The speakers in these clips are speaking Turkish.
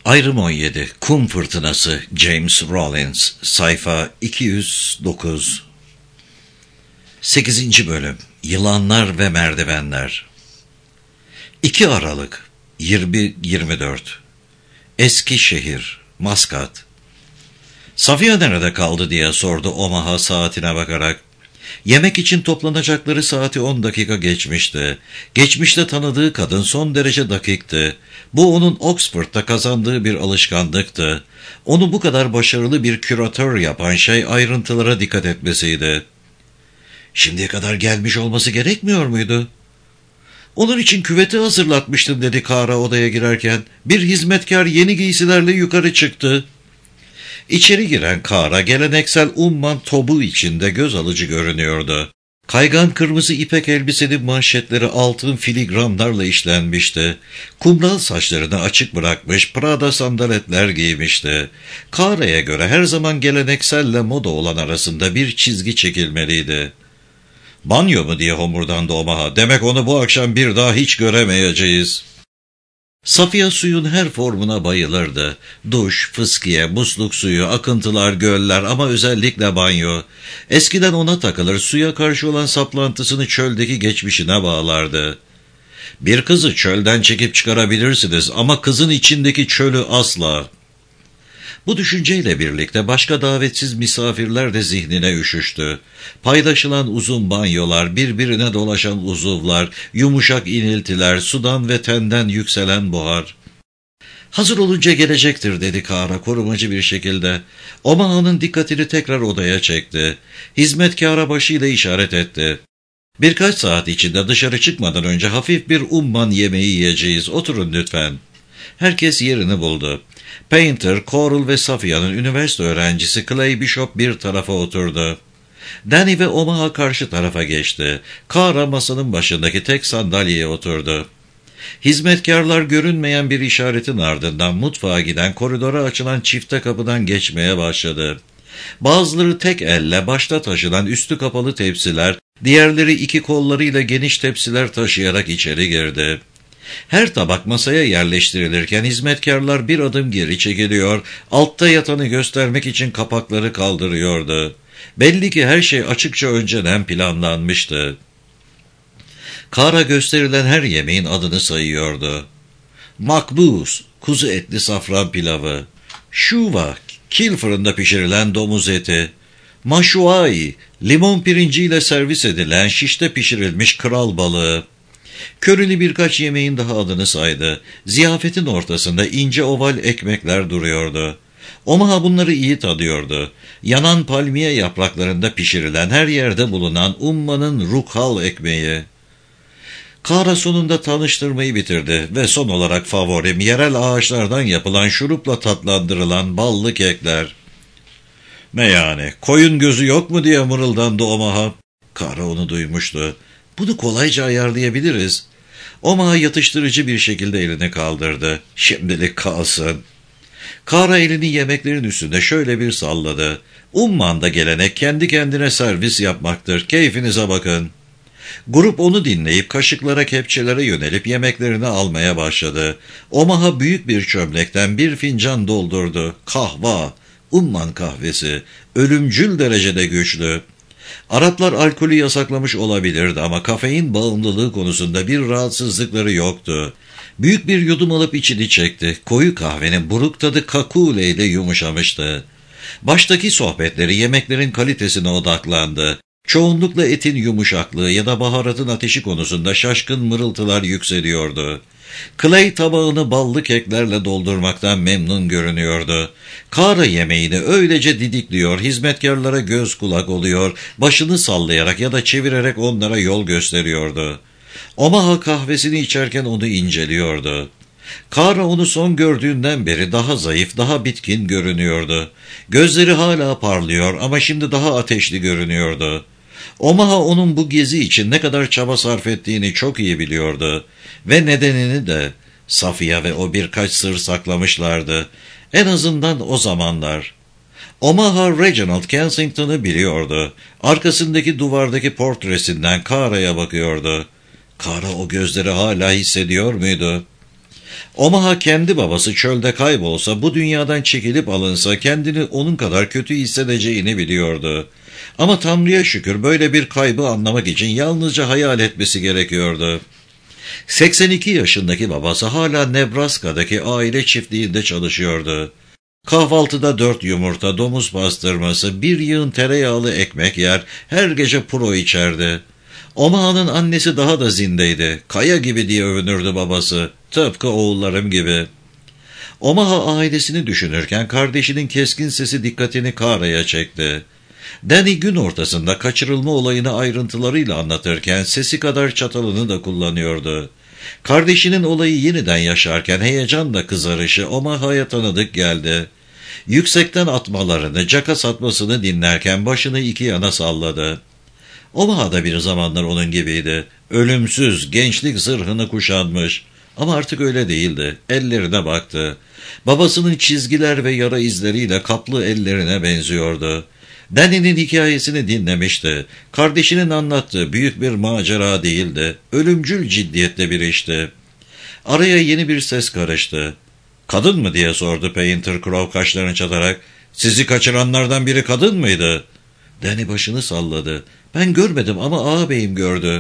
Ayrım 17. Kum Fırtınası. James Rollins. Sayfa 209. 8. Bölüm. Yılanlar ve Merdivenler. 2 Aralık 2024. Eskişehir, Maskat. Safiye nerede kaldı diye sordu Omaha saatine bakarak. Yemek için toplanacakları saati 10 dakika geçmişti. Geçmişte tanıdığı kadın son derece dakikti. Bu onun Oxford'da kazandığı bir alışkanlıktı. Onu bu kadar başarılı bir küratör yapan şey ayrıntılara dikkat etmesiydi. Şimdiye kadar gelmiş olması gerekmiyor muydu? Onun için küveti hazırlatmıştım dedi Kara odaya girerken. Bir hizmetkar yeni giysilerle yukarı çıktı. İçeri giren Kara geleneksel umman tobu içinde göz alıcı görünüyordu. Kaygan kırmızı ipek elbisenin manşetleri altın filigranlarla işlenmişti. Kumral saçlarını açık bırakmış Prada sandaletler giymişti. Kara'ya göre her zaman gelenekselle moda olan arasında bir çizgi çekilmeliydi. "Banyo mu?" diye homurdandı Omaha. "Demek onu bu akşam bir daha hiç göremeyeceğiz." Safiye suyun her formuna bayılırdı. Duş, fıskiye, musluk suyu, akıntılar, göller ama özellikle banyo. Eskiden ona takılır, suya karşı olan saplantısını çöldeki geçmişine bağlardı. "Bir kızı çölden çekip çıkarabilirsiniz ama kızın içindeki çölü asla." Bu düşünceyle birlikte başka davetsiz misafirler de zihnine üşüştü. Paylaşılan uzun banyolar, birbirine dolaşan uzuvlar, yumuşak iniltiler, sudan ve tenden yükselen buhar. "Hazır olunca gelecektir," dedi Kara korumacı bir şekilde. Omaha'nın dikkatini tekrar odaya çekti. Hizmetkara başıyla işaret etti. "Birkaç saat içinde dışarı çıkmadan önce hafif bir umman yemeği yiyeceğiz. Oturun lütfen." Herkes yerini buldu. Painter, Coral ve Safiye'nin üniversite öğrencisi Clay Bishop bir tarafa oturdu. Danny ve Omaha karşı tarafa geçti. Kara masanın başındaki tek sandalyeye oturdu. Hizmetkarlar görünmeyen bir işaretin ardından mutfağa giden koridora açılan çifte kapıdan geçmeye başladı. Bazıları tek elle başta taşınan üstü kapalı tepsiler, diğerleri iki kollarıyla geniş tepsiler taşıyarak içeri girdi. Her tabak masaya yerleştirilirken hizmetkarlar bir adım geri çekiliyor, altta yatanı göstermek için kapakları kaldırıyordu. Belli ki her şey açıkça önceden planlanmıştı. Kara gösterilen her yemeğin adını sayıyordu. Makbuz, kuzu etli safran pilavı. Şuva, kil fırında pişirilen domuz eti. Maşuai, limon pirinciyle servis edilen şişte pişirilmiş kral balığı. Körili birkaç yemeğin daha adını saydı. Ziyafetin ortasında ince oval ekmekler duruyordu. Omaha bunları iyi tadıyordu. Yanan palmiye yapraklarında pişirilen her yerde bulunan ummanın rukhal ekmeği. Kara sonunda tanıştırmayı bitirdi ve son olarak favorim yerel ağaçlardan yapılan şurupla tatlandırılan ballı kekler. "Ne yani, koyun gözü yok mu?" diye mırıldandı Omaha. Kara onu duymuştu. "Bunu kolayca ayarlayabiliriz." Omaha yatıştırıcı bir şekilde elini kaldırdı. "Şimdilik kalsın." Kara elini yemeklerin üstünde şöyle bir salladı. "Umman'da gelenek kendi kendine servis yapmaktır. Keyfinize bakın." Grup onu dinleyip kaşıklara kepçelere yönelip yemeklerini almaya başladı. Omaha büyük bir çömlekten bir fincan doldurdu. Kahva, Umman kahvesi, ölümcül derecede güçlü. Araplar alkolü yasaklamış olabilirdi ama kafein bağımlılığı konusunda bir rahatsızlıkları yoktu. Büyük bir yudum alıp içini çekti. Koyu kahvenin buruk tadı kakule ile yumuşamıştı. Baştaki sohbetleri yemeklerin kalitesine odaklandı. Çoğunlukla etin yumuşaklığı ya da baharatın ateşi konusunda şaşkın mırıltılar yükseliyordu. Clay tabağını ballı keklerle doldurmaktan memnun görünüyordu. Kara yemeğini öylece didikliyor, hizmetkarlara göz kulak oluyor, başını sallayarak ya da çevirerek onlara yol gösteriyordu. Omaha kahvesini içerken onu inceliyordu. Kara onu son gördüğünden beri daha zayıf, daha bitkin görünüyordu. Gözleri hala parlıyor ama şimdi daha ateşli görünüyordu. Omaha onun bu gezi için ne kadar çaba sarf ettiğini çok iyi biliyordu. Ve nedenini de Safiye ve o birkaç sır saklamışlardı. En azından o zamanlar. Omaha Reginald Kensington'ı biliyordu. Arkasındaki duvardaki portresinden Kara'ya bakıyordu. Kara o gözleri hala hissediyor muydu? Omaha kendi babası çölde kaybolsa, bu dünyadan çekilip alınsa kendini onun kadar kötü hissedeceğini biliyordu. Ama Tanrı'ya şükür böyle bir kaybı anlamak için yalnızca hayal etmesi gerekiyordu. 82 yaşındaki babası hala Nebraska'daki aile çiftliğinde çalışıyordu. Kahvaltıda 4 yumurta, domuz pastırması, bir yığın tereyağlı ekmek yer, her gece puro içerdi. Omaha'nın annesi daha da zindeydi. Kaya gibi diye övünürdü babası. Tıpkı oğullarım gibi. Omaha ailesini düşünürken kardeşinin keskin sesi dikkatini Kara'ya çekti. Danny gün ortasında kaçırılma olayını ayrıntılarıyla anlatırken sesi kadar çatalını da kullanıyordu. Kardeşinin olayı yeniden yaşarken heyecanla kızarışı Omaha'ya tanıdık geldi. Yüksekten atmalarını, caka satmasını dinlerken başını iki yana salladı. Omaha da bir zamanlar onun gibiydi. Ölümsüz, gençlik zırhını kuşanmış. Ama artık öyle değildi. Ellerine baktı. Babasının çizgiler ve yara izleriyle kaplı ellerine benziyordu. Danny'nin hikayesini dinlemişti. Kardeşinin anlattığı büyük bir macera değildi. Ölümcül ciddiyette bir işti. Araya yeni bir ses karıştı. "Kadın mı?" diye sordu Painter Crow kaşlarını çatarak. "Sizi kaçıranlardan biri kadın mıydı?" Danny başını salladı. "Ben görmedim ama ağabeyim gördü."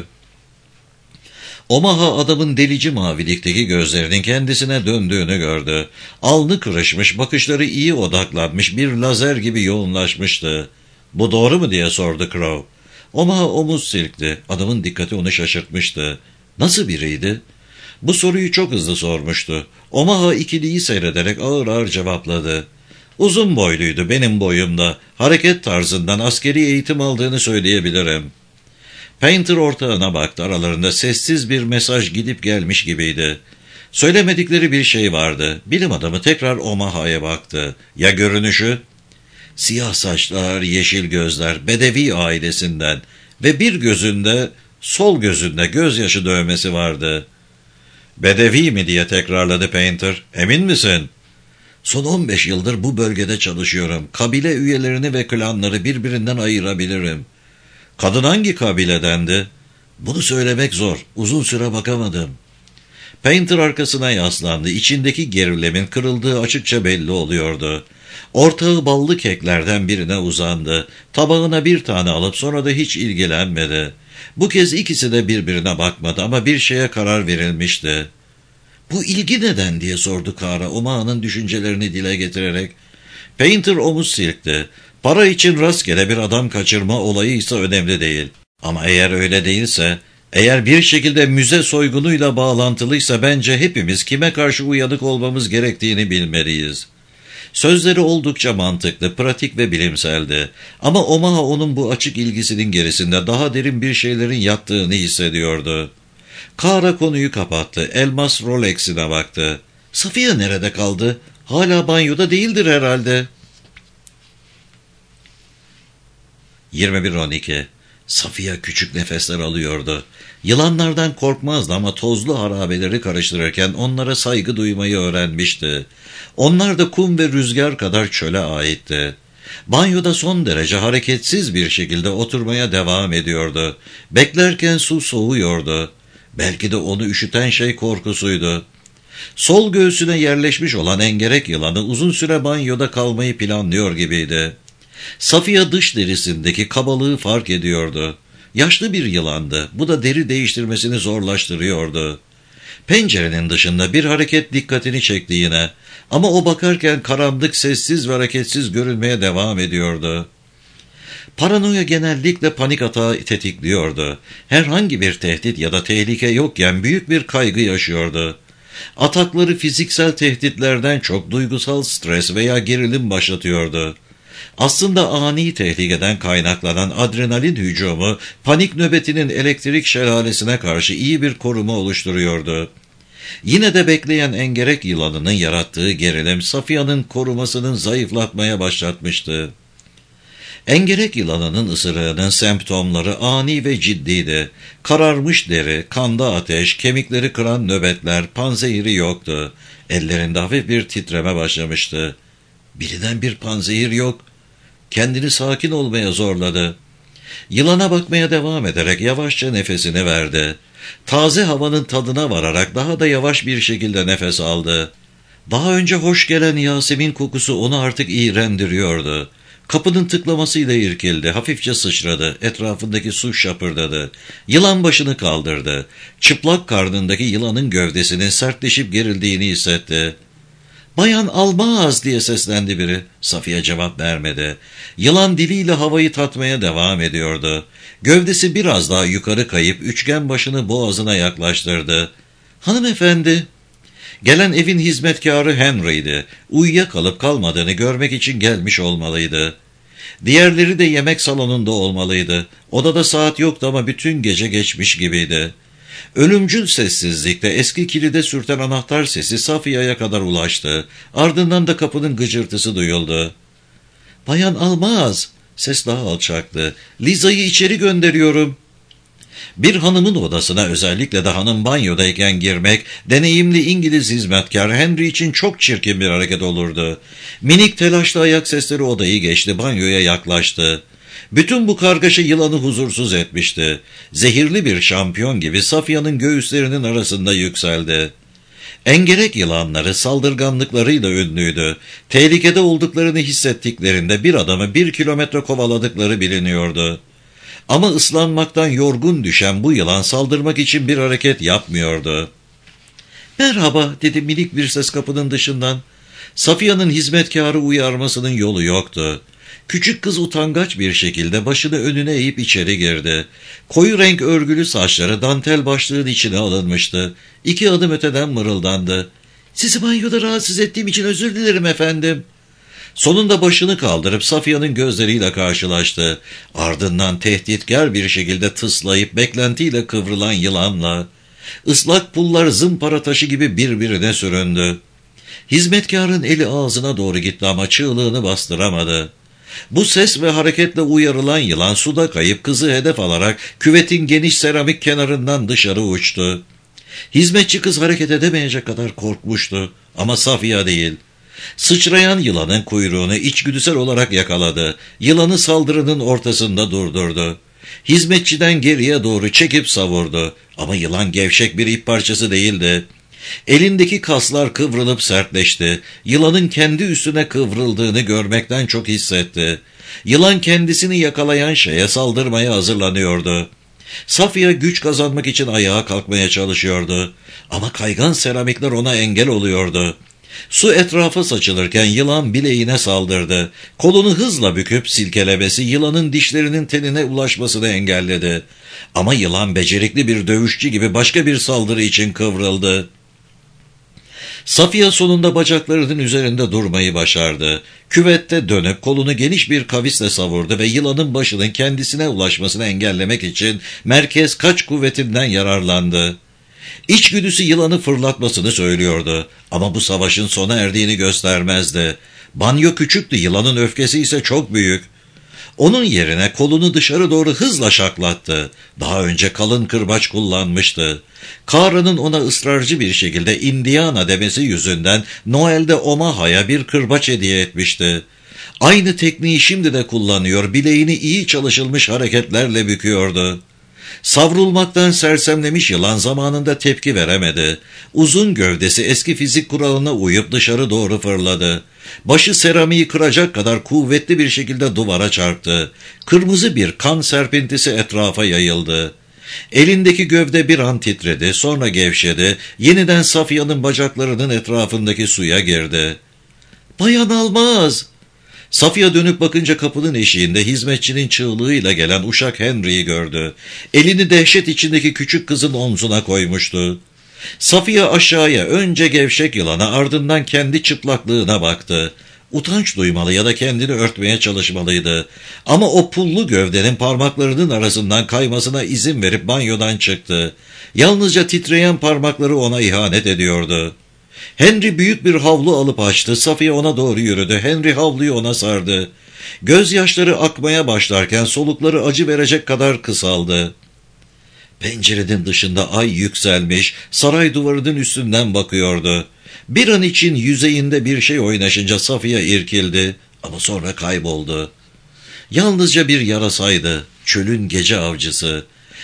Omaha adamın delici mavilikteki gözlerinin kendisine döndüğünü gördü. Alnı kırışmış, bakışları iyi odaklanmış, bir lazer gibi yoğunlaşmıştı. "Bu doğru mu?" diye sordu Crow. Omaha omuz silkti. Adamın dikkati onu şaşırtmıştı. Nasıl biriydi? Bu soruyu çok hızlı sormuştu. Omaha ikiliyi seyrederek ağır ağır cevapladı. "Uzun boyluydu, benim boyumda. Hareket tarzından askeri eğitim aldığını söyleyebilirim." Painter ortağına baktı. Aralarında sessiz bir mesaj gidip gelmiş gibiydi. Söylemedikleri bir şey vardı. Bilim adamı tekrar Omaha'ya baktı. "Ya görünüşü?" "Siyah saçlar, yeşil gözler, Bedevi ailesinden ve bir gözünde, sol gözünde gözyaşı dövmesi vardı." "Bedevi mi?" diye tekrarladı Painter. "Emin misin?" "Son 15 yıldır bu bölgede çalışıyorum. Kabile üyelerini ve klanları birbirinden ayırabilirim." "Kadın hangi kabiledendi?" "Bunu söylemek zor. Uzun süre bakamadım." Painter arkasına yaslandı. İçindeki gerilimin kırıldığı açıkça belli oluyordu. Ortağı ballı keklerden birine uzandı. Tabağına bir tane alıp sonra da hiç ilgilenmedi. Bu kez ikisi de birbirine bakmadı ama bir şeye karar verilmişti. "Bu ilgi neden?" diye sordu Kara, Omaha'nın düşüncelerini dile getirerek. Painter omuz silkti. "Para için rastgele bir adam kaçırma olayı ise önemli değil. Ama eğer öyle değilse, eğer bir şekilde müze soygunuyla bağlantılıysa bence hepimiz kime karşı uyanık olmamız gerektiğini bilmeliyiz." Sözleri oldukça mantıklı, pratik ve bilimseldi. Ama Omaha onun bu açık ilgisinin gerisinde daha derin bir şeylerin yattığını hissediyordu. Kara konuyu kapattı. Elmas Rolex'ine baktı. "Safiye nerede kaldı? Hala banyoda değildir herhalde." 21:12 Safiye küçük nefesler alıyordu. Yılanlardan korkmazdı ama tozlu harabeleri karıştırırken onlara saygı duymayı öğrenmişti. Onlar da kum ve rüzgar kadar çöle aitti. Banyoda son derece hareketsiz bir şekilde oturmaya devam ediyordu. Beklerken su soğuyordu. Belki de onu üşüten şey korkusuydu. Sol göğsüne yerleşmiş olan engerek yılanı uzun süre banyoda kalmayı planlıyor gibiydi. Safiye dış derisindeki kabalığı fark ediyordu. Yaşlı bir yılandı. Bu da deri değiştirmesini zorlaştırıyordu. Pencerenin dışında bir hareket dikkatini çekti yine. Ama o bakarken karanlık, sessiz ve hareketsiz görünmeye devam ediyordu. Paranoya genellikle panik atağı tetikliyordu. Herhangi bir tehdit ya da tehlike yokken büyük bir kaygı yaşıyordu. Atakları fiziksel tehditlerden çok duygusal stres veya gerilim başlatıyordu. Aslında ani tehlikeden kaynaklanan adrenalin hücumu, panik nöbetinin elektrik şelalesine karşı iyi bir koruma oluşturuyordu. Yine de bekleyen engerek yılanının yarattığı gerilim, Safiya'nın korumasının zayıflatmaya başlatmıştı. Engerek yılanının ısırığının semptomları ani ve ciddiydi. Kararmış deri, kanda ateş, kemikleri kıran nöbetler, panzehiri yoktu. Ellerinde hafif bir titreme başlamıştı. Bilinen bir panzehir yok. Kendini sakin olmaya zorladı. Yılana bakmaya devam ederek yavaşça nefesini verdi. Taze havanın tadına vararak daha da yavaş bir şekilde nefes aldı. Daha önce hoş gelen Yasemin kokusu onu artık iğrendiriyordu. Kapının tıklamasıyla irkildi, hafifçe sıçradı, etrafındaki su şapırdadı. Yılan başını kaldırdı. Çıplak karnındaki yılanın gövdesinin sertleşip gerildiğini hissetti. "Bayan Almaz!" diye seslendi biri. Safiye cevap vermedi. Yılan diliyle havayı tatmaya devam ediyordu. Gövdesi biraz daha yukarı kayıp üçgen başını boğazına yaklaştırdı. "Hanımefendi!" Gelen evin hizmetkarı Henry'di. Uyuyakalıp kalmadığını görmek için gelmiş olmalıydı. Diğerleri de yemek salonunda olmalıydı. Odada saat yoktu ama bütün gece geçmiş gibiydi. Ölümcül sessizlikte eski kilide sürten anahtar sesi Safiye'ye kadar ulaştı. Ardından da kapının gıcırtısı duyuldu. "Bayan Almaz!" Ses daha alçaktı. "Liza'yı içeri gönderiyorum." Bir hanımın odasına, özellikle de hanım banyodayken girmek, deneyimli İngiliz hizmetkar Henry için çok çirkin bir hareket olurdu. Minik telaşlı ayak sesleri odayı geçti, banyoya yaklaştı. Bütün bu kargaşa yılanı huzursuz etmişti. Zehirli bir şampiyon gibi Safiye'nin göğüslerinin arasında yükseldi. Engerek yılanları saldırganlıklarıyla ünlüydü. Tehlikede olduklarını hissettiklerinde bir adamı 1 kilometre kovaladıkları biliniyordu. Ama ıslanmaktan yorgun düşen bu yılan saldırmak için bir hareket yapmıyordu. "Merhaba," dedi minik bir ses kapının dışından. Safiye'nin hizmetkarı uyarmasının yolu yoktu. Küçük kız utangaç bir şekilde başını önüne eğip içeri girdi. Koyu renk örgülü saçları dantel başlığın içine alınmıştı. 2 adım öteden mırıldandı. "Sizi banyoda rahatsız ettiğim için özür dilerim efendim." Sonunda başını kaldırıp Safiye'nin gözleriyle karşılaştı. Ardından tehditkar bir şekilde tıslayıp beklentiyle kıvrılan yılanla ıslak pullar zımpara taşı gibi birbirine süründü. Hizmetkarın eli ağzına doğru gitti ama çığlığını bastıramadı. Bu ses ve hareketle uyarılan yılan suda kayıp kızı hedef alarak küvetin geniş seramik kenarından dışarı uçtu. Hizmetçi kız hareket edemeyecek kadar korkmuştu ama Safiye değil. Sıçrayan yılanın kuyruğunu içgüdüsel olarak yakaladı. Yılanı saldırının ortasında durdurdu. Hizmetçiden geriye doğru çekip savurdu. Ama yılan gevşek bir ip parçası değildi. Elindeki kaslar kıvrılıp sertleşti. Yılanın kendi üstüne kıvrıldığını görmekten çok hissetti. Yılan kendisini yakalayan şeye saldırmaya hazırlanıyordu. Safiye güç kazanmak için ayağa kalkmaya çalışıyordu. Ama kaygan seramikler ona engel oluyordu. Su etrafa saçılırken yılan bileğine saldırdı. Kolunu hızla büküp silkelemesi yılanın dişlerinin tenine ulaşmasını engelledi. Ama yılan becerikli bir dövüşçü gibi başka bir saldırı için kıvrıldı. Safiye sonunda bacaklarının üzerinde durmayı başardı. Küvette dönüp kolunu geniş bir kavisle savurdu ve yılanın başının kendisine ulaşmasını engellemek için merkez kaç kuvvetinden yararlandı. İçgüdüsü yılanı fırlatmasını söylüyordu ama bu savaşın sona erdiğini göstermezdi. Banyo küçüktü, yılanın öfkesi ise çok büyük. Onun yerine kolunu dışarı doğru hızla şaklattı. Daha önce kalın kırbaç kullanmıştı. Kara'nın ona ısrarcı bir şekilde Indiana demesi yüzünden Noel'de Omaha'ya bir kırbaç hediye etmişti. Aynı tekniği şimdi de kullanıyor, bileğini iyi çalışılmış hareketlerle büküyordu. Savrulmaktan sersemlemiş yılan zamanında tepki veremedi. Uzun gövdesi eski fizik kuralına uyup dışarı doğru fırladı. Başı seramiği kıracak kadar kuvvetli bir şekilde duvara çarptı. Kırmızı bir kan serpintisi etrafa yayıldı. Elindeki gövde bir an titredi, sonra gevşedi, yeniden Safiye'nin bacaklarının etrafındaki suya girdi. "Bayan Almaz!" Safiye dönüp bakınca kapının eşiğinde hizmetçinin çığlığıyla gelen uşak Henry'yi gördü. Elini dehşet içindeki küçük kızın omzuna koymuştu. Safiye aşağıya, önce gevşek yılana, ardından kendi çıplaklığına baktı. Utanç duymalı ya da kendini örtmeye çalışmalıydı. Ama o pullu gövdenin parmaklarının arasından kaymasına izin verip banyodan çıktı. Yalnızca titreyen parmakları ona ihanet ediyordu. Henry büyük bir havlu alıp açtı. Safiye ona doğru yürüdü. Henry havluyu ona sardı. Gözyaşları akmaya başlarken solukları acı verecek kadar kısaldı. Pencerenin dışında ay yükselmiş, saray duvarının üstünden bakıyordu. Bir an için yüzeyinde bir şey oynaşınca Safiye irkildi ama sonra kayboldu. Yalnızca bir yarasaydı, çölün gece avcısı.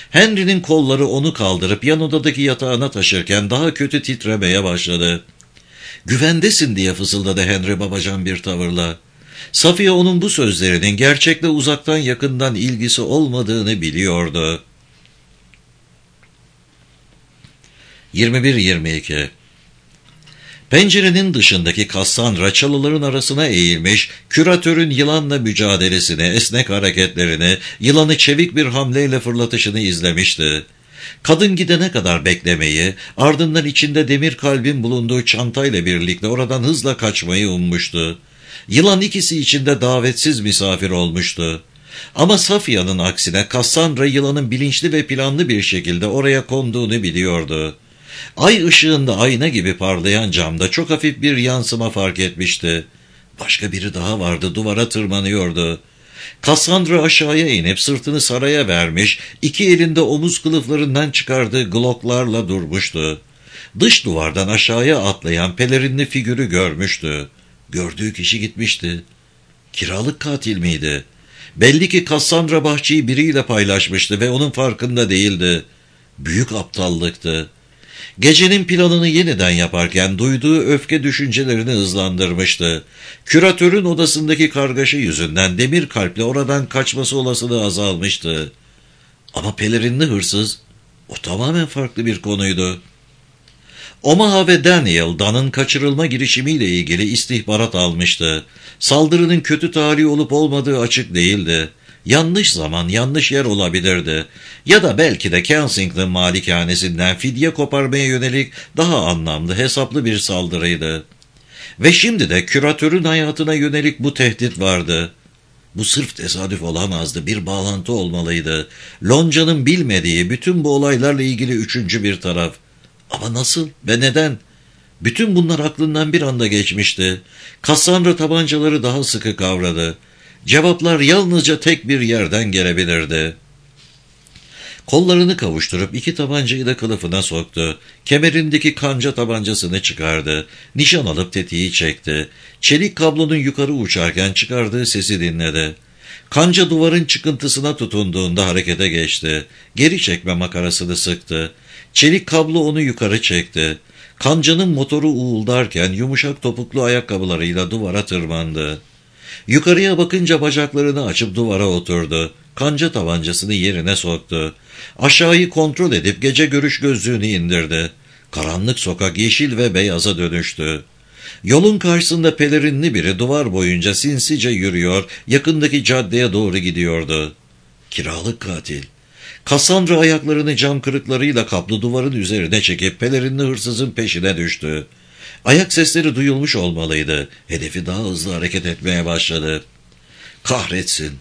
Henry'nin kolları onu kaldırıp yan odadaki yatağına taşırken daha kötü titremeye başladı. "Güvendesin," diye fısıldadı Henry babacan bir tavırla. Safiye onun bu sözlerinin gerçekle uzaktan yakından ilgisi olmadığını biliyordu. 21-22 Pencerenin dışındaki Cassandra çalıların arasına eğilmiş, küratörün yılanla mücadelesini, esnek hareketlerini, yılanı çevik bir hamleyle fırlatışını izlemişti. Kadın gidene kadar beklemeyi, ardından içinde demir kalbin bulunduğu çantayla birlikte oradan hızla kaçmayı ummuştu. Yılan ikisi içinde davetsiz misafir olmuştu. Ama Safiye'nin aksine Cassandra yılanın bilinçli ve planlı bir şekilde oraya konduğunu biliyordu. Ay ışığında ayna gibi parlayan camda çok hafif bir yansıma fark etmişti. Başka biri daha vardı, duvara tırmanıyordu. Cassandra aşağıya inip sırtını saraya vermiş, iki elinde omuz kılıflarından çıkardığı gloklarla durmuştu. Dış duvardan aşağıya atlayan pelerinli figürü görmüştü. Gördüğü kişi gitmişti. Kiralık katil miydi? Belli ki Cassandra bahçeyi biriyle paylaşmıştı ve onun farkında değildi. Büyük aptallıktı. Gecenin planını yeniden yaparken duyduğu öfke düşüncelerini hızlandırmıştı. Küratörün odasındaki kargaşa yüzünden demir kalple oradan kaçması olasılığı azalmıştı. Ama pelerinli hırsız, o tamamen farklı bir konuydu. Omaha ve Daniel, Dunn'ın kaçırılma girişimiyle ilgili istihbarat almıştı. Saldırının kötü tarihi olup olmadığı açık değildi. Yanlış zaman, yanlış yer olabilirdi. Ya da belki de Kensington malikanesinden fidye koparmaya yönelik daha anlamlı, hesaplı bir saldırıydı. Ve şimdi de küratörün hayatına yönelik bu tehdit vardı. Bu sırf tesadüf olamazdı, bir bağlantı olmalıydı. Lonca'nın bilmediği bütün bu olaylarla ilgili üçüncü bir taraf. Ama nasıl ve neden? Bütün bunlar aklından bir anda geçmişti. Cassandra tabancaları daha sıkı kavradı. Cevaplar yalnızca tek bir yerden gelebilirdi. Kollarını kavuşturup iki tabancayı da kılıfına soktu. Kemerindeki kanca tabancasını çıkardı. Nişan alıp tetiği çekti. Çelik kablonun yukarı uçarken çıkardığı sesi dinledi. Kanca duvarın çıkıntısına tutunduğunda harekete geçti. Geri çekme makarasını sıktı. Çelik kablo onu yukarı çekti. Kancanın motoru uğuldarken yumuşak topuklu ayakkabılarıyla duvara tırmandı. Yukarıya bakınca bacaklarını açıp duvara oturdu. Kanca tabancasını yerine soktu. Aşağıyı kontrol edip gece görüş gözlüğünü indirdi. Karanlık sokak yeşil ve beyaza dönüştü. Yolun karşısında pelerinli biri duvar boyunca sinsice yürüyor, yakındaki caddeye doğru gidiyordu. Kiralık katil. Cassandra ayaklarını cam kırıklarıyla kaplı duvarın üzerine çekip pelerinli hırsızın peşine düştü. Ayak sesleri duyulmuş olmalıydı. Hedefi daha hızlı hareket etmeye başladı. Kahretsin!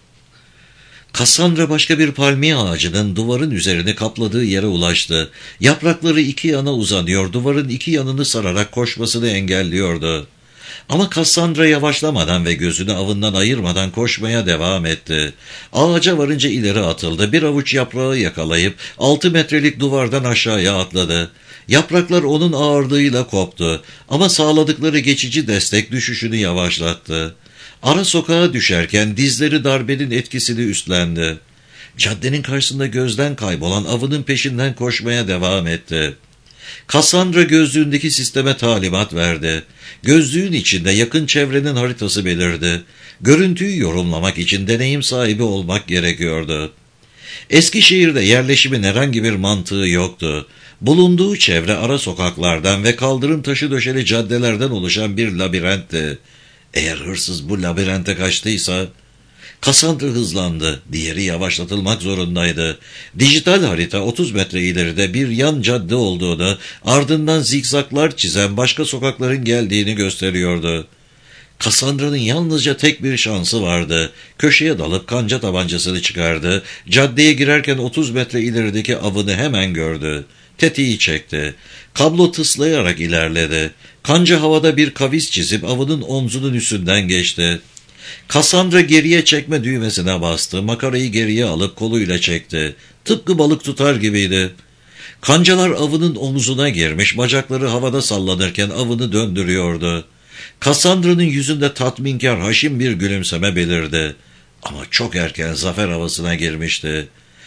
Cassandra başka bir palmiye ağacının duvarın üzerine kapladığı yere ulaştı. Yaprakları iki yana uzanıyor, duvarın iki yanını sararak koşmasını engelliyordu. Ama Cassandra yavaşlamadan ve gözünü avından ayırmadan koşmaya devam etti. Ağaca varınca ileri atıldı. Bir avuç yaprağı yakalayıp 6 metrelik duvardan aşağıya atladı. Yapraklar onun ağırlığıyla koptu ama sağladıkları geçici destek düşüşünü yavaşlattı. Ara sokağa düşerken dizleri darbenin etkisini üstlendi. Caddenin karşısında gözden kaybolan avının peşinden koşmaya devam etti. Cassandra gözlüğündeki sisteme talimat verdi. Gözlüğün içinde yakın çevrenin haritası belirdi. Görüntüyü yorumlamak için deneyim sahibi olmak gerekiyordu. Eskişehir'de yerleşimin herhangi bir mantığı yoktu. Bulunduğu çevre ara sokaklardan ve kaldırım taşı döşeli caddelerden oluşan bir labirentti. Eğer hırsız bu labirente kaçtıysa... Cassandra hızlandı. Diğeri yavaşlatılmak zorundaydı. Dijital harita 30 metre ileride bir yan cadde olduğunu, ardından zikzaklar çizen başka sokakların geldiğini gösteriyordu. Cassandra'nın yalnızca tek bir şansı vardı. Köşeye dalıp kanca tabancasını çıkardı. Caddeye girerken 30 metre ilerideki avını hemen gördü. Tetiği çekti. Kablo tıslayarak ilerledi. Kanca havada bir kavis çizip avının omzunun üstünden geçti. Cassandra geriye çekme düğmesine bastı. Makarayı geriye alıp koluyla çekti. Tıpkı balık tutar gibiydi. Kancalar avının omuzuna girmiş, bacakları havada sallanırken avını döndürüyordu. Cassandra'nın yüzünde tatminkar, haşin bir gülümseme belirdi. Ama çok erken zafer havasına girmişti.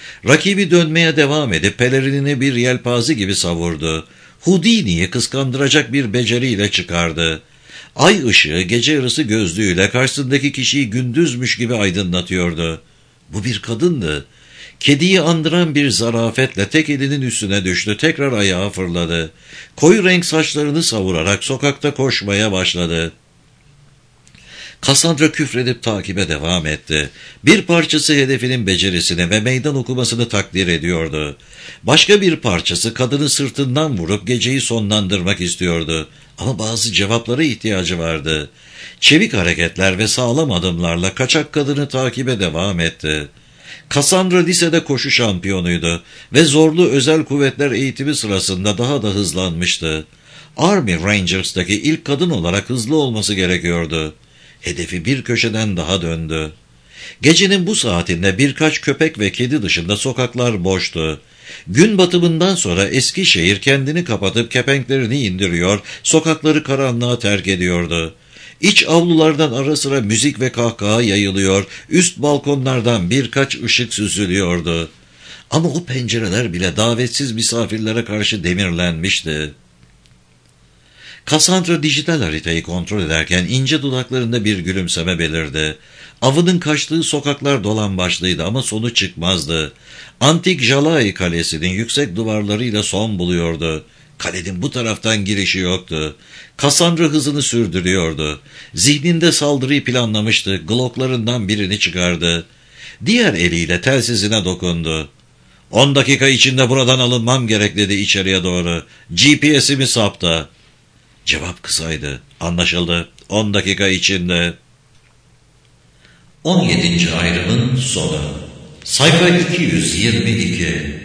Rakibi dönmeye devam edip pelerinini bir yelpaze gibi savurdu. Houdini'yi kıskandıracak bir beceriyle çıkardı. Ay ışığı gece yarısı gözlüğüyle karşısındaki kişiyi gündüzmüş gibi aydınlatıyordu. Bu bir kadındı. Kediyi andıran bir zarafetle tek elinin üstüne düştü, tekrar ayağa fırladı. Koyu renk saçlarını savurarak sokakta koşmaya başladı. Cassandra küfredip takibe devam etti. Bir parçası hedefinin becerisini ve meydan okumasını takdir ediyordu. Başka bir parçası kadını sırtından vurup geceyi sonlandırmak istiyordu. Ama bazı cevaplara ihtiyacı vardı. Çevik hareketler ve sağlam adımlarla kaçak kadını takibe devam etti. Cassandra lisede koşu şampiyonuydu ve zorlu özel kuvvetler eğitimi sırasında daha da hızlanmıştı. Army Rangers'taki ilk kadın olarak hızlı olması gerekiyordu. Hedefi bir köşeden daha döndü. Gecenin bu saatinde birkaç köpek ve kedi dışında sokaklar boştu. Gün batımından sonra Eskişehir kendini kapatıp kepenklerini indiriyor, sokakları karanlığa terk ediyordu. İç avlulardan ara sıra müzik ve kahkaha yayılıyor, üst balkonlardan birkaç ışık süzülüyordu. Ama o pencereler bile davetsiz misafirlere karşı demirlenmişti. Cassandra dijital haritayı kontrol ederken ince dudaklarında bir gülümseme belirdi. Avının kaçtığı sokaklar dolambaçlıydı ama sonu çıkmazdı. Antik Jalai Kalesi'nin yüksek duvarlarıyla son buluyordu. Kalenin bu taraftan girişi yoktu. Cassandra hızını sürdürüyordu. Zihninde saldırıyı planlamıştı. Glocklarından birini çıkardı. Diğer eliyle telsizine dokundu. 10 dakika içinde buradan alınmam gerek dedi içeriye doğru. GPS'imi sapta. Cevap kısaydı. Anlaşıldı. 10 dakika içinde. 17. ayrımın sonu. Sayfa 222.